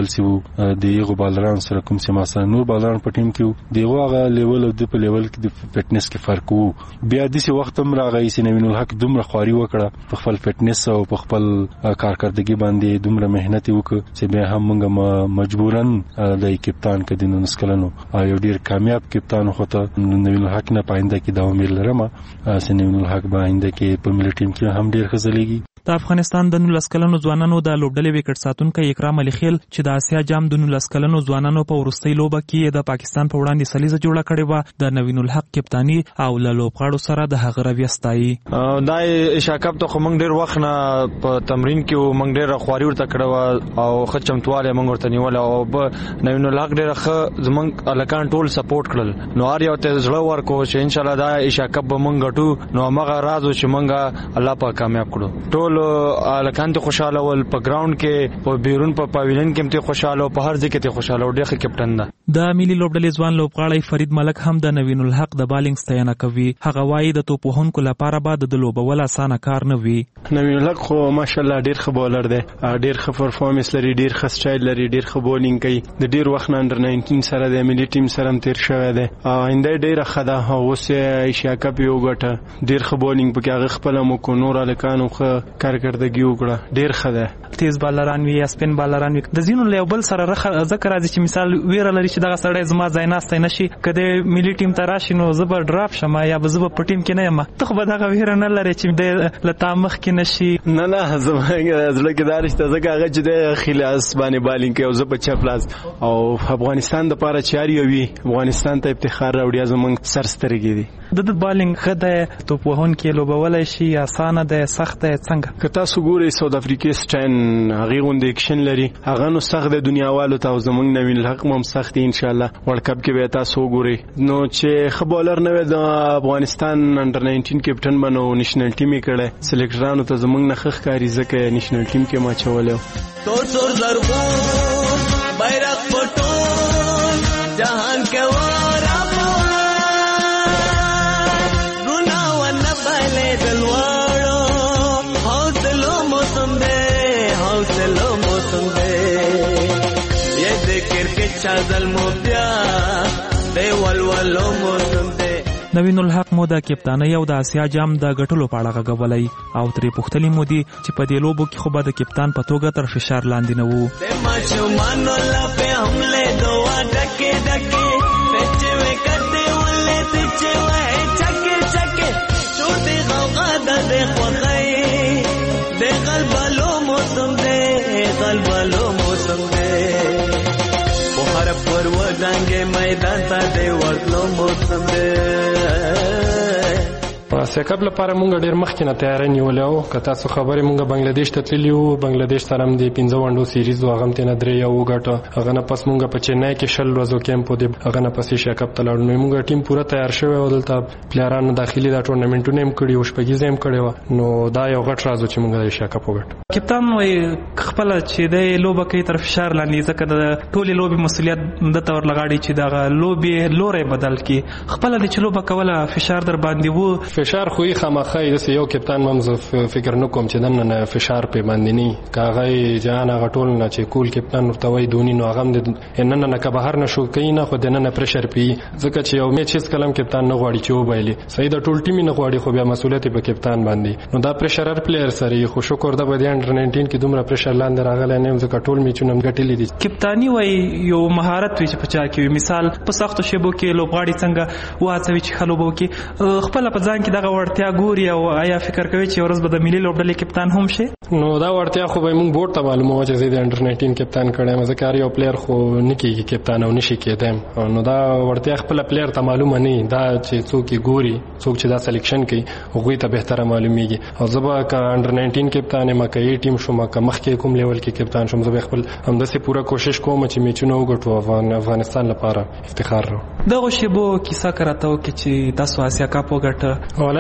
لیول سی وو د یو بالران سره کوم چې ما سره نور بالران په ټیم کې دیغه هغه لیول او د په لیول کې د فټنس کې فرق وو. بیا د څه وخت هم راغی چې نوین الحق دومره خواري وکړه په خپل فټنس او په خپل کارکردګي باندې دومره مهنت وکړ چې بیا هم موږ مجبورن د کپتان کدي نو نسکلنو یو ډیر کامیاب کپتان هوته نوین الحق نه پاینده کې دا امید لرم چې نوین الحق باندې کې په ملي ټیم کې هم ډیر خزلېږي. د افغانستان د 19 کلنو ځوانانو د لوبډلې وکټ ساتونکو اکرام علي خیل چې د آسیا جام د 19 کلنو ځوانانو په ورستۍ لوبه کې د پاکستان په وړاندې سلیزه جوړه کړې و د نوین الحق کپتانی او له لوبغاړو سره د هغه رویه ستایي. دا ایشیا کپ ته خو موږ ډیر وخت نه په تمرین کې موږ ډیر خواري ورته کړو او ښه چمتواله موږ ورته نیول او نوین الحق ډیر ښه زمونږ الکان ټول سپورټ کړل نو هر یو ته زړه ورکو چې ان شاء الله دا ایشیا کپ به موږ ګټو نو هغه راز چې موږ الله پاک کامیاب کړو. ټول الکان ته خوشاله ول په ګراوند کې په بیرون په پاویلین کې ته خوشاله او په هر ځای کې ته خوشاله او ډېر کپټن ده. د ملي لوبډلې ځوان لوبغاړی فرید ملک هم د نوین الحق د بالینګ ستاینه کوي. هغه وایي د توپوهونکو لپاره بعد د لوبول اسانه کار نه وي. نوین الحق خو ماشاءالله ډېر ښه بولر دی, ډېر ښه پرفارمنس لري, ډېر ښه سټایل لري, ډېر ښه بولینګ کوي. د ډېر وخت نه انډر 19 سره د ملي ټیم سره تیر شوی دی. آینده ډېر ښه ده. اوس ایشیا کپ یو ګټه ډېر ښه بولینګ پکې هغه خپل مو کو نور الکانو ښه کارکردګي وکړه, ډېر ښه ده. تیز بالران وی یا سپین بالران وی د زینو له بل سره ذکر راځي چې مثال ویره لري چې دغه سړی زما ځای ناست نشي کده ملي ټیم ته راشي نو زبر ډراپ شمه یا زب په ټیم کې نه یم ته خو به دغه ویره نه لري چې د لتامخ کې نشي. نه زمونږ زړه کې دارشته ځکه هغه چې د خلاص باندې بالینګ کوي او زب چپ لاس او افغانستان د پاره چاري وي افغانستان ته افتخار راوړي زمونږ سرسترګي دي. د بالینګ خدای تو په هون کې لوبولای شي اسانه ده سخت ده څنګه که تاسو ګورئ ساوث افریقا سټاین هغه غونډه اکشن لري هغه نو سخت د دنیاوالو ته زمونږ نوین الحق هم سخت ان شاء الله ورلد کپ کې به تاسو ګورئ نو چې خبرلر نه د افغانستان انډر 19 کپټن بنو نېشنل ټیم کړه سلیکټرانو ته زمونږ نه خخ کاری ځکه نېشنل ټیم کې ما چولو تور تور زرغون بیرغ پټون جهان کې واره نوین الحق مو د کپتانۍ او د آسیا جام د ګټلو په اړه غږولی او ترې پوښتلي مو دي چې په دې لوبو کې خو به د کپتان په توګه تر فشار لاندې نه وو. میدان ته دی ورتلو موسم دی. آسیا کپ لپاره مونږ ډېر مخکې نه تیاری نیولې وو. که تاسو خبرې مونږ بنگلادیش ته تللي وو, بنگلادیش سره هم د 15 ونډو سیریز وو, هغه هم ترې 3 وګټه. هغه نه پس مونږ په چنای کې 20 ورځو کیمپ وو, هغه نه پس ایشیا کپ ته لاړو. نو مونږ ټیم پوره تیار شوی و, دلته پلیرانو داخلي دا ټورنمنټونه هم کړي او شپږیزه هم کړې وه. نو دا یو غټ راز و چې مونږ د ایشیا کپ وګټو. کپتان وایي خپل چې د لوبه کوي تر فشار لاندې ځکه د ټولې لوبې مسؤلیت د تور لغاړي چې دغه لوبې لورې بدل کی خپل د چلوبه کوله فشار در باندې وو. فشار خو یې خامخا د یو کپتان ممز فکر نه کوم چې دنه فشار په باندې نه کاغه جهان هغه ټول نه چې کول کپتان ورته وای دونی نو هغه د نن نه که بهر نشو کین خو د نن پرشر پی ځکه چې یو میچ هیڅ کلم کپتان نه غواړي چې وبایلی صحیح د ټول ټیم نه غواړي خو بیا مسؤلیت په کپتان باندې. نو دا پرشرر پلیئر سره خو شکر د بده انډر 19 کې دومره پرشر لاندې راغلی نه ځکه ټول میچونه ګټلې دي. کپتانی وای یو مهارت وي چې پچا کې مثال په سختو شیبو کې لوبغاړي څنګه واڅوي چې خلوبو کې خپل په ځان کې دغه ورتیا ګوري او آیا فکر کوي چې ورځ به د ملي لوبډلې کپتان هم شي. نو دا ورتیا خو به موږ بورډ ته معلومه و چې زه د انډر 19 کپتان کړم ځکه یو پلیئر خو نه کېږي کپتان او نشي کېدم. نو دا ورتیا خپل پلیئر ته معلومه نه دا چې څوک یې ګوري څوک چې دا سلیکشن کوي هغوی ته بهتره معلومیږي. او زه به که انډر 19 کپتان یم که ای ټیم شوم که مخکې کوم لیول کې کپتان شوم زه به خپل همداسې پوره کوشش کوم چې میچونه وګټو افغانستان لپاره افتخار رو. دغه شیبو کیسه کراته وکړي چې تاسو آسیا کپ وګټه. ولا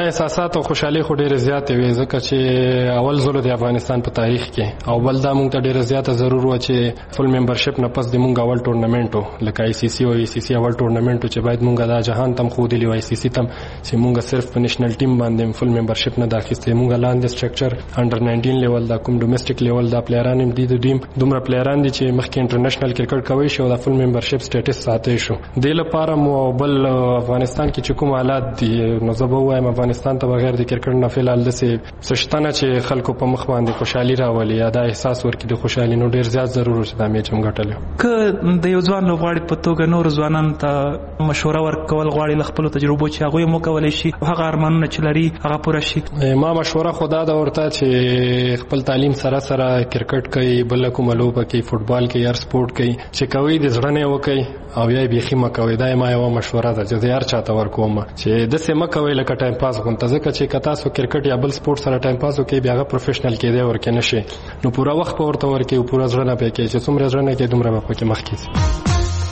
دا احساسات او خوشحالي خو ډېر زیات وي ځکه چې اول ځل د افغانستان په تاریخ کې او بل دا مونږ ته ډېر زیات ضرور و چې فل ممبرشپ نه پس د مونږ اول ټورنمنټ لکه آی سی سی او ای سی سی اول ټورنمنټ چې باید مونږ دا جهان تم خو دی آی سی سی تم چې مونږ صرف په نېشنل ټیم باندې فل ممبرشپ نه داخسته مونږ لاندې سټرکچر انډر 19 لیول دا کوم ډومېسټک لیول دا پلیران هم دي د ټیم دومره پلیران دي چې مخکې انټرنیشنل کرکټ کوي شو دا فل ممبرشپ سټیټس ساتي شو د لپاره مو بل افغانستان کې چې کوم حالات دي نو زه به وایم افغانستان ته بغیر د کرکټ نه فلال د سشتنه چې خلکو په مخ باندې خوشحالي راولي یا دا احساس ورکړي د خوشحالي نو ډیر زیات ضروري چې دا میچ هم ګټل که د یو ځوان لوبغاړي په توګه نور ځوانان ته مشوره ورکول غواړي خپل تجربو چې هغه مو کولای شي هغه ارمانونه چې لري هغه پوره شي ما مشوره خدا دا ورته چې خپل تعلیم سره سره کرکټ کوي بل کوم لوبه کوي فوتبال کوي هر سپورت کوي چې کوي د زړه نه وکي او یا بيخي مکوي دا ما یو مشوره ده چې هر چاته ورکوم چې د سیمه کوي لکه ټایم پاس غونته ځکه چې کتا سو کرکټ یا بل سپورت سره ټایم پاس وکي بیا پروفیشنل کېدی ورکه نشي نو پورا وخت په ورته ورکي او پورا ځړنه پکې چې څومره ځړنه کې دومره په کې مخ کې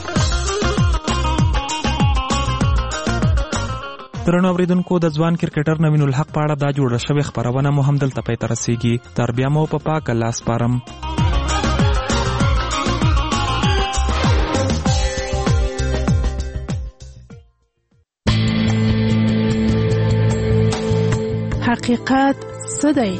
درنو اوریدونکو د ځوان کرکټر نوین الحق په اړه دا جوړه شوې خبرونه مو هم دلته پای ته رسیږي تر بیا مو په پاک الله سپارم حقیقت څه دی؟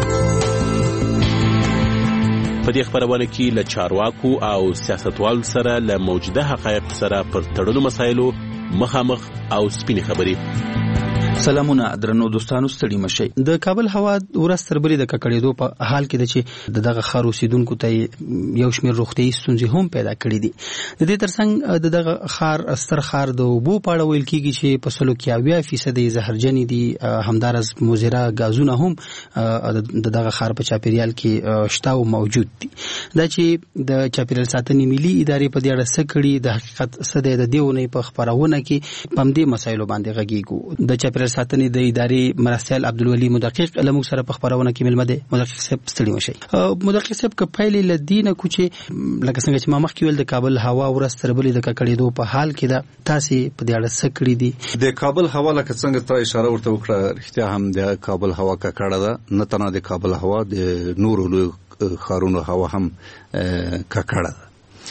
په دې خبرونه کې له چارواکو او سیاستوالو سره له موجوده حقایق سره پر تړلو مسایلو مخامخ او سپینې خبرې. سلامونه درنو دوستانو ستړي مشي. د کابل هوا ورځ تر بلې د ککړېدو په حال کې ده چې دغه ښار اوسیدونکو ته یو شمېر روغتیایي ستونزې هم پیدا کړي دي. د دې ترڅنګ دغه ښار ستر ښار د اوبو په اړه ویل کېږي چې په 80% زهرجنې دي. همدارس مضره غازونه هم دغه ښار په چاپیریال کې شته او موجود دي. دا چې د چاپیریال ساتنې ملي ادارې په دې اړه څه کړي د حقیقت څه دی د دې ونې په خبرونه کې په همدې مسایلو باندې غږیږو. د چاپیریال ساتنې د ادارې مرستیال عبدالولي مدقق لمو سره په خبرونه کې ملمه ده. مدقق صاحب ستړي مشي. مدقق صاحب که پایلې لدینه کوچې لکه څنګه چې ما مخکې ویل د کابل هوا ورځ تر بلې د ککړېدو په حال کې ده تاسو په دې اړه څه کړی دي؟ د کابل هوا لکه څنګه ته اشاره ورته وکړه رښتیا هم د کابل هوا ککړه ده. نه تنه د کابل هوا د نورو لوی ښارونو هوا هم ککړه ده.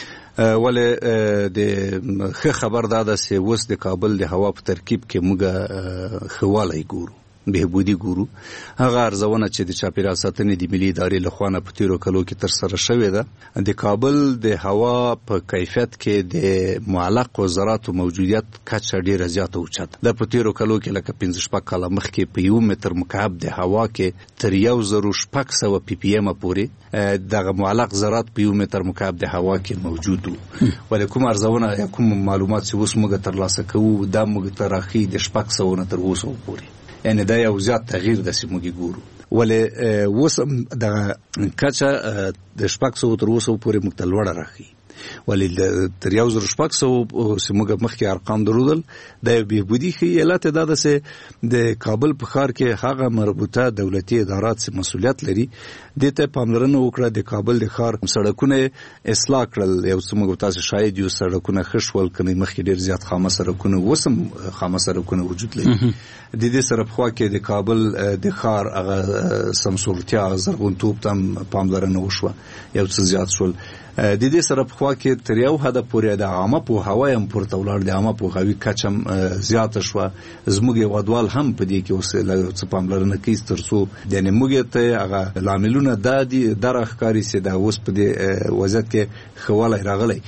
ولې د ښه خبر دا ده چې اوس د کابل د هوا په ترکیب کې موږ خواله ګورو بهبودي ګورو. هغه ارزونه چې د چاپیریال ساتنې د ملي ادارې لخوا نه په تیرو کلو کې تر سره شوې ده د کابل د هوا په کیفیت کې د معلق وزارت موجودیت کچه ډیره زیاته اوچته ده. په تیرو کلو کې لکه 15 کاله مخکې په 1 متر مکعب د هوا کې تر 1600 پی پی ام پورې دغه معلق ذرات په 1 متر مکعب د هوا کې موجود وو. ولې کوم ارزونه یا کوم معلومات چې اوس موږ ترلاسه کوو دا موږ ته راخي د 600 نه تر 200 پورې یعنی دا یو زیات تغییر د سیموږي ګورو. ولې وسم د کچا د 600 تر 200 پورې مختلوړه راخي. ولې تر 1600 سیموږه مخکې ارقام درودل د بهبودي خي علت دا ده چې د کابل په ښار کې هغه مربوطه دولتي ادارات چې مسؤلیت لري د ته پاملرنه وکړه د کابل د ښار سړکونه اصلاح کړل. یو څومره تاسو شاید یو سړکونه خښول کني مخکې ډیر زیات خامه سړکونه وسم خامه سړکونه وجود لري. د دې سره په خوا کې د کابل د ښار هغه سمسورتیا زرغونتوب تم پاملرنه وشوه یو څه زیات شول. د دې سره په خوا کې تر یو حد پورې د عامه په هوا هم پورته ولاړ د عامه په هوی کچم زیات شو. زموږ غوډوال هم په دې کې اوس څه پاملرنه کوي ترڅو د نموږ ته هغه لاملونه د درخکاری سي د اوس په دې وضعیت کې خواله راغلي.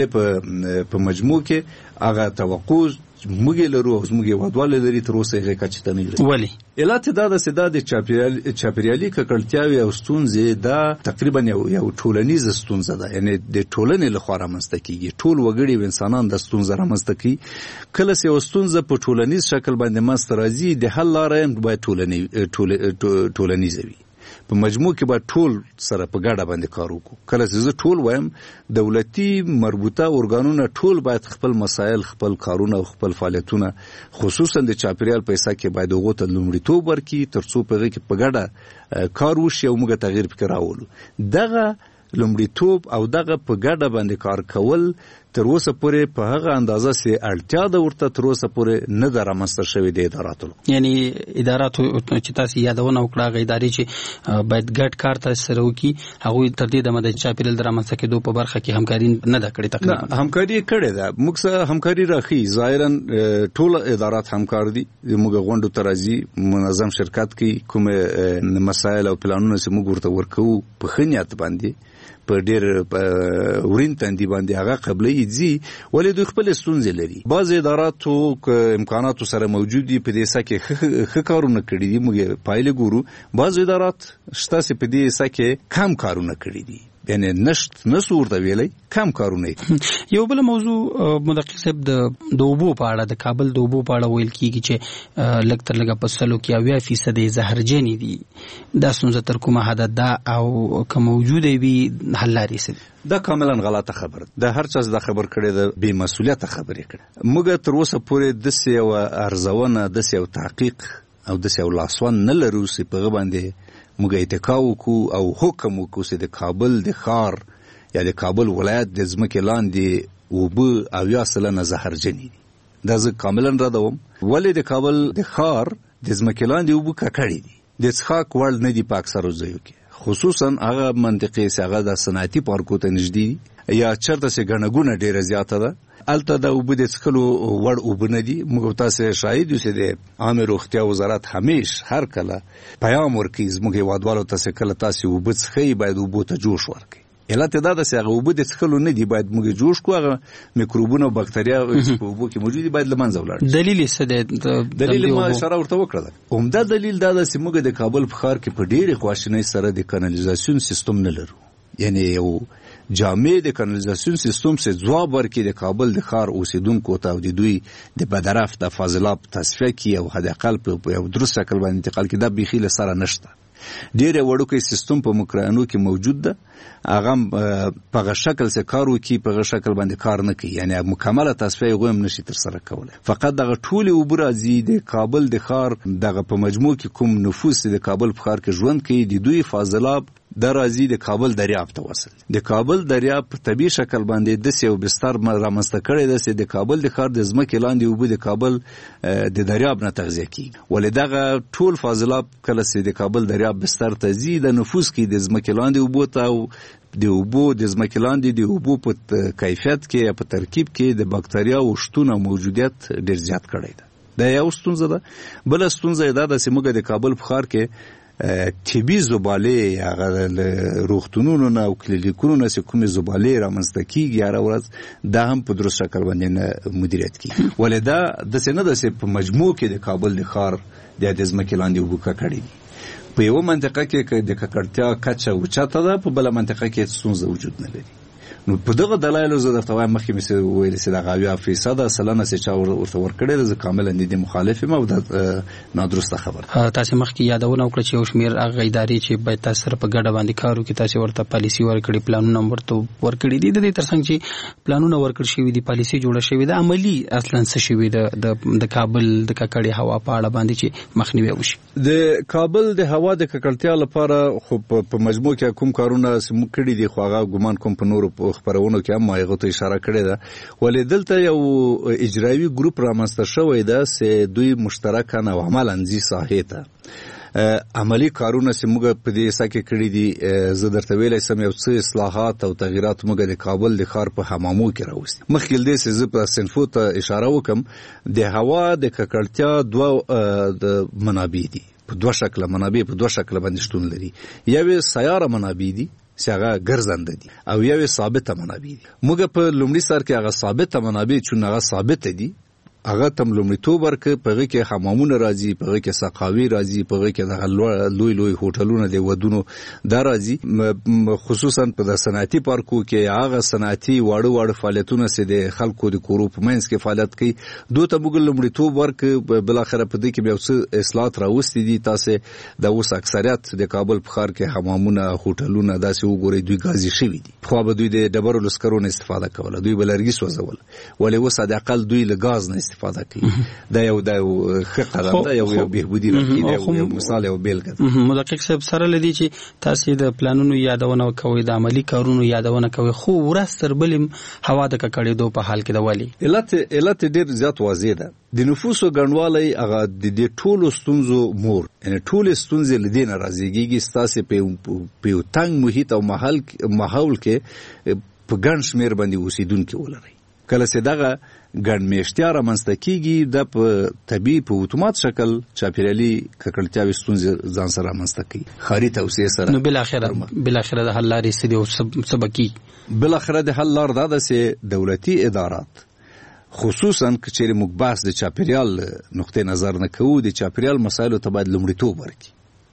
ولې په مجموع کې هغه توقع موږ لرو او موږ وډوال لري تر اوسه هغه کچته نه لري. ولی علت دا د سدا د چاپیریالي ککړتیاوي او ستونزې دا تقریبا یو ټولنیز ستونزه ده. یعنی د ټولنې لخوا رامنځته کیږي. ټول وګړي و انسانان د ستونزه رامنځته کوي. کله چې یو ستونزه په ټولنیز شکل باندې منځته راځي د حل لارې هم باید ټولنیز وي. په مجموع کې به ټول سره په ګډه باندې کار وکړو. کله چې زه ټول وایم دولتي مربوطه ارګانونه ټول باید خپل مسایل خپل کارونه او خپل فعالیتونه خصوصا د چاپیریال په حصہ کې باید هغه ته لومړیتوب ورکړي ترڅو په هغه کې په ګډه کار وشي او موږ تغییر فکر راوړو. دغه لومړیتوب او دغه په ګډه باندې کار کول تر اوسه پورې په هغه اندازه سي اړتیا د ورته تر اوسه پورې نه د رامنځته شوې د اداراتو یعنی اداراتو چې تاسو یادونه وکړه غي ادارې چې باید ګډ کار تاسو سره وکړي هغه تر دې د مدد چاپیرل درامنځته کېدو په برخه کې همکاري نه دا کړې تقریبا همکاري کړې ده موږ سره همکاري راخي ظاهرا ټول ادارات همکار دي موږ غونډو ترازی منظم شرکت کې کوم مسایل او پلانونه چې موږ ورته ورکو په خنیات باندې په ډېر ورین تندې باندې هغه قبلې دي ولې دوی خپل ستونزې لري بعض اداراتو امکاناتو سره موجود دي په دې سکه ښه کارونه کړي دي موږ پایله ګورو بعض ادارات شته چې په دې سکه کم کارونه کړي دي یعنی نشو ورته ویلای کم کارونه یو بل موضوع مدقق صاحب د اوبو په اړه د کابل د اوبو په اړه ویل کیږي چې لږ تر لږه په سلو کې 80% زهرجن دي دا څنګه تر کومه حد ده او که موجوده وي حل لري دا کاملا غلطه خبر ده هر چا دا خبر کړي د بې مسؤلیت خبرې کړي موږ تر اوسه پورې د سیو ارزونه د سیو تحقیق او د سیو لاسوان نه لرو چې په باندې موږ اتکاو کو او حکم کو چې د کابل د ښار یا د کابل ولایت د ځمکې لاندې اوبه او یا سلنه زهرجن دي دا زه کاملا ردوم ولې د کابل د ښار د ځمکې لاندې اوبه ککړې دي د څښاک وړ نه دي په اکثرو ځایو کې خصوصا هغه منطقې چې هغه د صنعتي پارکو ته نږدې یا چرته چې ګڼه ډیره زیاته ده الته د اوبه د څښلو وړ اوبه نه دي موږ تاسو شاهد یو چې د عامه روغتیا وزارت همیش هر کله پیغام ورکوي زموږ هیوادوالو ته چې کله تاسو اوبه څښئ باید اوبه ته جوش ورکړئ علت دا ده چې هغه اوبه د څښلو نه دي باید موږ جوش کو هغه میکروبونه او بکتریا په اوبو کې موجود دي باید له منځه ولاړ دلیل څه دی دلیل ما اشاره ورته وکړه عمده دلیل دا ده چې موږ د کابل په ښار کې په ډېرې خواشینۍ سره د کانالیزاسیون سیستم نه لرو یعنی یو جامع د کانالیزاسیون سیستم سے ځواب ورکړي د کابل د ښار اوسیدونکو ته او د دوی د بدرف د فاضلاب تصفیه کی او حد اقل په یو درست شکل باندې انتقال کی دا بيخي له سره نشته ډېر وړوکی سیستم په مکرانو کې موجود ده هغه په شکل سره کار وکي په شکل باندې کار نه کوي یعنی مکمله تصفیه غویم نشي تر سره کولای فقط دغه ټول وبرازي د کابل د ښار دغه په مجموع کې کوم نفوس د کابل په ښار کې ژوند کوي د دوی فاضلاب د راځي د کابل دریاب ته وصل د کابل دریاب په طبي شکل باندې د سیو بستر رامنځته کړي ده چې د کابل د ښار د ځمکې لاندې اوبه د کابل د دریاب نه تغذیه کیږي ولې دغه ټول فاضلاب کله چې د کابل دریاب بستر ته زی د نفوس کې د ځمکې لاندې اوبه ته او د اوبو د ځمکې لاندې د اوبو په کیفیت کې په ترکیب کې د بکتریا او شتون او موجودیت ډیر زیات کړی ده دا یو ستونزه ده بل ستونزه دا ده چې موږ د کابل په ښار کې طبي زباله هغه روغتونونو نه او کلینیکونو نه کومې زباله رامنځته کیږي هر ورځ دا هم په درست شکل باندې نه مدیریت کیږي ولې دا د سینه د په مجموع کې د کابل د ښار د ځمکې لاندې اوبه ککړې دي په یو منطقه کې د ککړتیا کچه اوچته ده په بل منطقه کې ستونزه وجود نه لري نو په دغه دلایلو زه درته وایم مخکې مې ویل چې دغه 80% سلنه چې چا ورته ورکړی زه کاملا د مخالف یم او د نادرسته خبره تاسو مخکې یادونه وکړه چې یو شمېر هغه ادارې چې باید تاسو سره په ګډه باندې کار وکړي تاسو ورته پالیسي ورکړي پلانونه ورته ورکړي دي د دې ترڅنګ چې پلانونه ورکړ شوی دي پالیسي جوړه شوی ده عملی اصلا څه شوی د کابل د ککړې هوا په اړه باندې چې مخنیوي وشي د کابل د هوا د ککړتیا لپاره خو په مجموع کې کوم کارونه سم کړي دي خو هغه ګمان کوم په نورو خبرونو کې هم هغه ته اشاره کړې ده ولې دلته یو اجرایي ګروپ رامنځته شوی ده چې دوی مشترکاً او عملاً ځي ساحې ته عملی کارونه چې موږ په دې سکه کړی دي زه درته ویلای سم یو څه اصلاحات او تغیرات موږ د کابل د ښار په حمامو کې راوستي مخکې دې چې زه په صنفو ته اشاره وکم د هوا د ککړتیا دوه د منابع دي په دوه شکل منابع په دوه شکل باندې شتون لري یو سیاره منابع دي چې هغه ګرځنده دي او یو ثابته منابع دي موږ په لومړي سر کې هغه ثابته منابع چې هغه ثابت دي هغه تم لومړیتوب ورکړي په هغه کې حمامونه راځي په هغه کې سقاوي راځي په هغه کې د لوی هوټلونه د ودونو دا راځي خصوصا په د صنعتي پارکو کې هغه صنعتي واړه فعالیتونه چې د خلکو د کورو په منځ کې فعالیت کوي دوی ته موږ لومړیتوب ورکړي بل اخر په دې کې بیا څه اصلاحات راوستي دي تاسو د اوس اکثریت د کابل په ښار کې حمامونه هوټلونه داسې وګوري دوی غازي شوي دي خو به دوی د ډبرو لسکرونو استفاده کوله دوی بلرګي سوځول ولې اوس د اقل دوی له غاز نه استفاده کوي دا یو ښه قدم ده یو بهبودي راکړي یو مثال یو بیلګه مدقق صاحب سره لدی چې تاسو د پلانونو یادونه کوي د عملی کارونو یادونه کوي خو ورستر بلم هوا د ککړېدو په حال کې د والی علت ډیر زیات واضح ده د نفوسو ګڼوالی هغه د ټولو ستونزو مور یعنی ټولې ستونزې له دې نه راځيږي ستاسو په یو تنګ محیط او ماحول کې په ګڼ شمېر باندې اوسیدونکي ولري کله چې دغه ګڼ میشتیا رامنځته کیږي د په طبیعي په اتومات شکل چاپیریالي ککړتیاوې ستونزې ځان سره رامنځته کوي ښاري توسعې سره نو بالاخره د حل لارې څه دي او سبکی بالاخره د حل لار دا ده چې دولتي ادارات خصوصا کچېرې موږ بحث د چاپیریال نقطې نظر نه کوو د چاپیریال مسایلو ته باید لومړیتوب ورکړي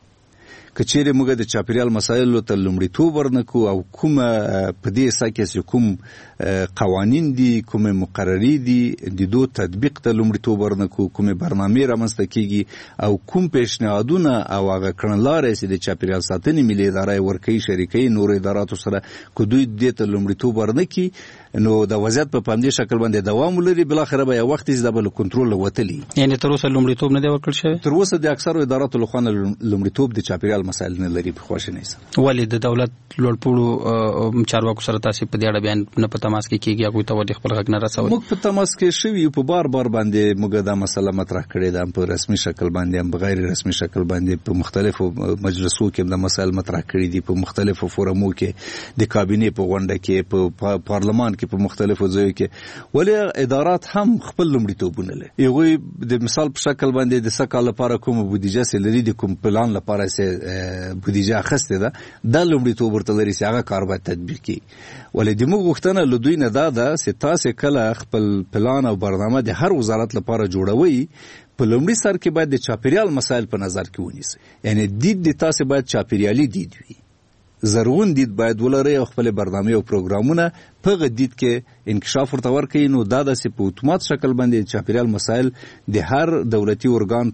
کچېرې موږ د چاپیریال مسایلو ته لومړیتوب ورنکو او کومه په دې سا کې کوم قوانین دي کومه مقرری دي د دوه تطبیق ته لومړیتوب ورنکو کومه برنامه رامنځته کیږي او کوم پیشنهادونه او هغه کړنلارې چې د چاپیریال ساتنې ملي ادارې ورکوي شریکي نور اداراتو سره کو دوی دې ته لومړیتوب ورنکي نو د وضعیت په پامدې شکل باندې دوام ولري بل اخر به یو وخت چې د کنټرول وتلی یعنی تر اوسه لومړیتوب نه دی ورکړل شوی تر اوسه د اکثر اداراتو لخوا لومړیتوب د چاپیریال مسایل نه لري په خوښ نه سره ولی د دولت لوړپوړو چارواکو سره تاسو په دې اړه بیان نه په تماس کې کیږي هغه ته ودی خپل غږ نه رسوي موږ په تماس کې شوی په بار باندې موږ دا مسله مطرح کړې ده په رسمي شکل باندې هم بغیر رسمي شکل باندې په مختلفو مجلسو کې د مسایل مطرح کړې دي په مختلفو فورمو کې د کابینې په غونډه کې په پارلمان کې په مختلفو ځایو کې ولې ادارات هم خپل لومړیتوبونه لري یوه د مثال په شکل باندې د سکه لپاره کوم بودیجه سلري د کوم پلان لپاره سه بودیجه اخسته ده د لومړیتوب ورته لري چې هغه کار باید تطبیق کړي ولې د موږ غوښتنه له دوی نه ده چې تاسو کله خپل پلان او برنامه د هر وزارت لپاره جوړوي په لومړي سر کې باید د چاپیریال مسایل په نظر کې ونیسئ یعنی د تاسو باید چاپیریالي دید وي زرغون دید باید ولري او خپل برنامه او پروګرامونه په غدید کې انکشاف ورته ورکړي نو دا د په اتومات شکل باندې چاپیریال مسایل د هر دولتي ارګان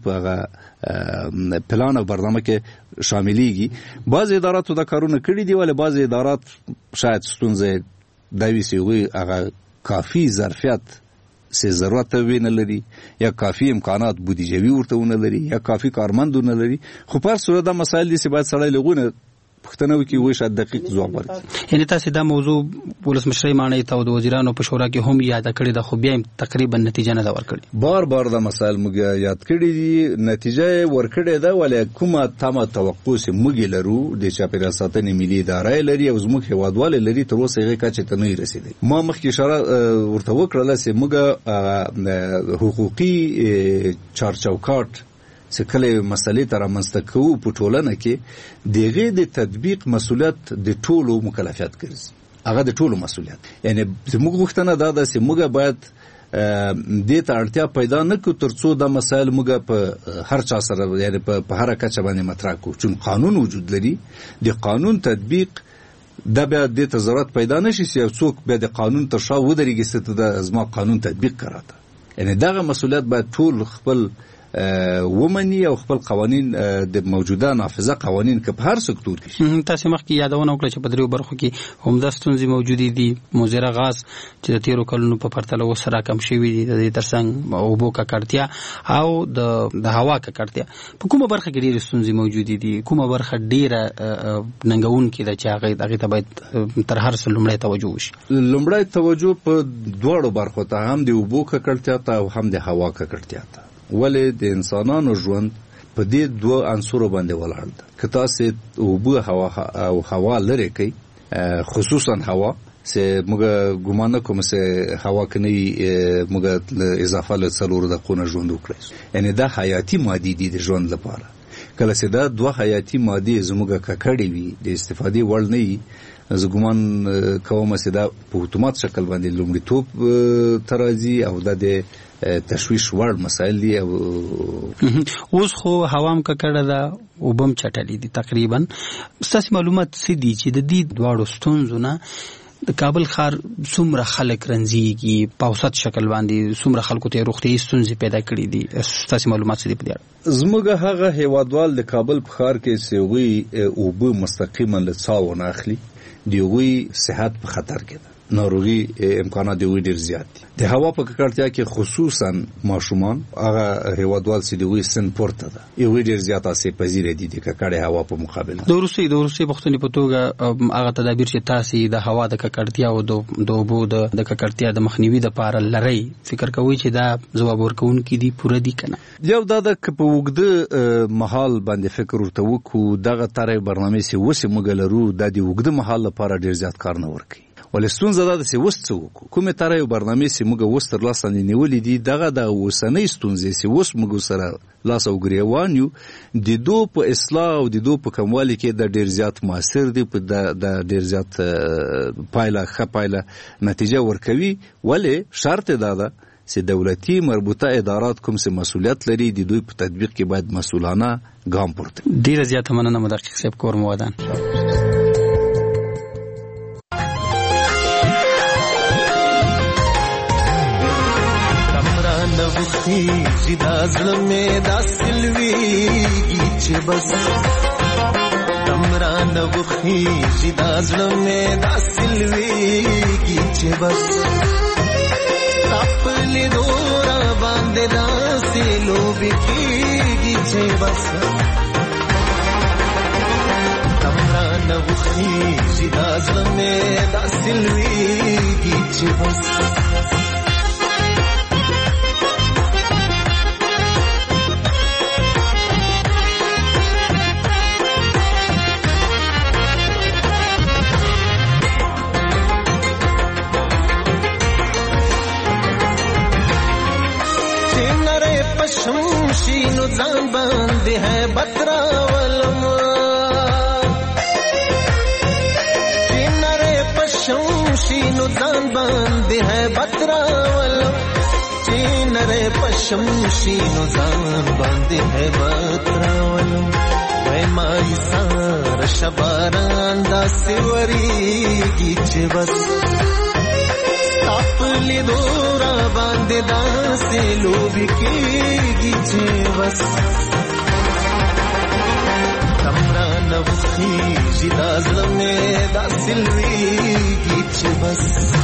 په پلان او برنامه کې شاملېږي بعض اداراتو دا کارونه کړي دي ولې بعض ادارات شاید ستونزې دا ویسي هغه کافي ظرفیت سه ضرورت وینه لري یا کافی امکانات بودیجوي ورته ونه لري یا کافی کارمندونه لري خو پر صورت دا مسایل دي چې باید سړی لغونه پښتنو کې وای شاید دقیق ځواب ورکړي یعنی تاسو دا موضوع ولسمشر معنی ته د وزیرانو په شورا کې هم یاد کړی د خو بیا تقریبا نتیجه نه دا ورکړي بار دا مسایل موږ یاد کړی دي نتیجه ورکړې ده ولې کومه تمه توقع سي موږ لرو د چاپیریال ساتنې ملي ادارې لري او زموږ هیوادوال لري تر اوسه هغه کچه ته نه رسیدي ما مخکې اشاره ورته وکړله چې موږ حقوقي چارچوکاټ سکله مسلې تر منځته کوو په ټولنه کې دغه د تطبیق مسولیت د ټولو مکلفیت ګرځي هغه د ټولو مسولیت یعنی زموږ غوښتنه دا ده چې موږ باید د ته اړتیا پیدا نه کو ترڅو د مسایل موږ په هر چا سره یعنی په هر کچه باندې مطرح کو چون قانون وجود لري د قانون تطبیق دا بیا د ته ضرورت پیدا نشي چې څوک به د قانون تر شا ودرېږي چې د ازما قانون تطبیق کراته یعنی دغه مسولیت باید ټول خپل ومني او خپل قوانين د موجوده نافذه قوانين کې په هر سکتور کې تاسو مخکې یادونه وکړه چې په دریو برخو کې هم د ستونزې موجودې دي مزره غاز چې د تیرو کلونو په پرتله وسره کم شوی دي د ترڅنګ او بو ککړتیا او د هوا ککړتیا په کومه برخه کې ډېر ستونزې موجودې دي کومه برخه ډېره ننګون کې د چې هغه ته باید تر هر څه لومړی توجه وشي لومړی توجه په دوړو برخو ته هم د اوبو ککړتیا ته او هم د هوا ککړتیا ته ولې د انسانانو ژوند په دې دوه عنصرو باندې ولاړ ده که تاسو اوبه او هوا لري کوي خصوصا هوا چې موږ ګمان کوم چې هوا کني موږ اضافه له څلور دقیقو ژوند وکړي یعنی دا حیاتي ماده دي د ژوند لپاره کله چې دا دوه حیاتي ماده زموږه ککړې وي د استفادې وړ نه وي زه ګمان کوم چې دا په اتومات شکل باندې لومړیتوب ترازی او د تشویش وړ مسایل دي اوس خو هوام ککړه ده او بم چټلې دي تقریبا ستاسو معلومات څه دي چې د دې دواړو ستونزو نه د کابل ښار څومره خلک رنځيږي په اوسط شکل باندې څومره خلکو ته روغتيایي ستونزې پیدا کړې دي ستاسو معلومات څه دي په دې اړه زموږ هغه هیوادوال د کابل په ښار کې سوي او به مستقیما له څاو نه اخلي دیوی صحت په خطر کې ده ناروغي امکانات دی ډیر زیات دي. د هوا په ککړتیا کې خصوصا ماشومان هغه هیوادوال چې دوی سن پورته ده یو ډیر زیات اسې پذیر دي د ککړې هوا په مقابل. د روسي بختنی په توګه هغه تدابیر چې تاسو د هوا د ککړتیا او د اوبو د ککړتیا د مخنیوي لپاره لري فکر کوي چې دا ځواب ورکوونکي دي پوره دي کنه؟ یو دا د په وګړه محل باندې فکر ورته وکړو دغه طرح برنامه سي وسه مګلرو د دې وګړه محل لپاره ډیر زیات کار نه ورکي. ولستون زده د سی وست وکړو کومه طرح برنامه سي موږ وستر لاسن نیولې دي دغه د وسنۍ ستونزې سي وس موږ سره لاس او ګریوانیو د دو په اصلاح او د دو په کموالي کې د ډیر زیات موثر دي په د ډیر زیات پایله نتیجه ورکوي. ولې شرط دا ده چې دولتي مربوطه ادارات کوم څه مسؤلیت لري د دوی په تطبیق کې باید مسؤلانه ګام پورته. ډیر زیات مننه مدقق صاحب کور موادان. نوخی دا زړه مې دا سلويږي چې بس تمرا نوخی دا زړه مې دا سلويږي چې بس خپل دورا باندې دا سلوبي کیږي چې بس تمرا نوخی دا زړه مې دا سلويږي چې بس شمشینو ځان باندې ہے بتراولم چینره پشمشینو ځان باندې ہے بتراولم چینره پشمشینو ځان باندې ہے بتراولم وای مای سار شباران دا سیوریږي چې بس خپل دورا باندې داسې لوبي کېږي چې بس تمرا نوخیږي دا زړه مې داسې لویږي چې بس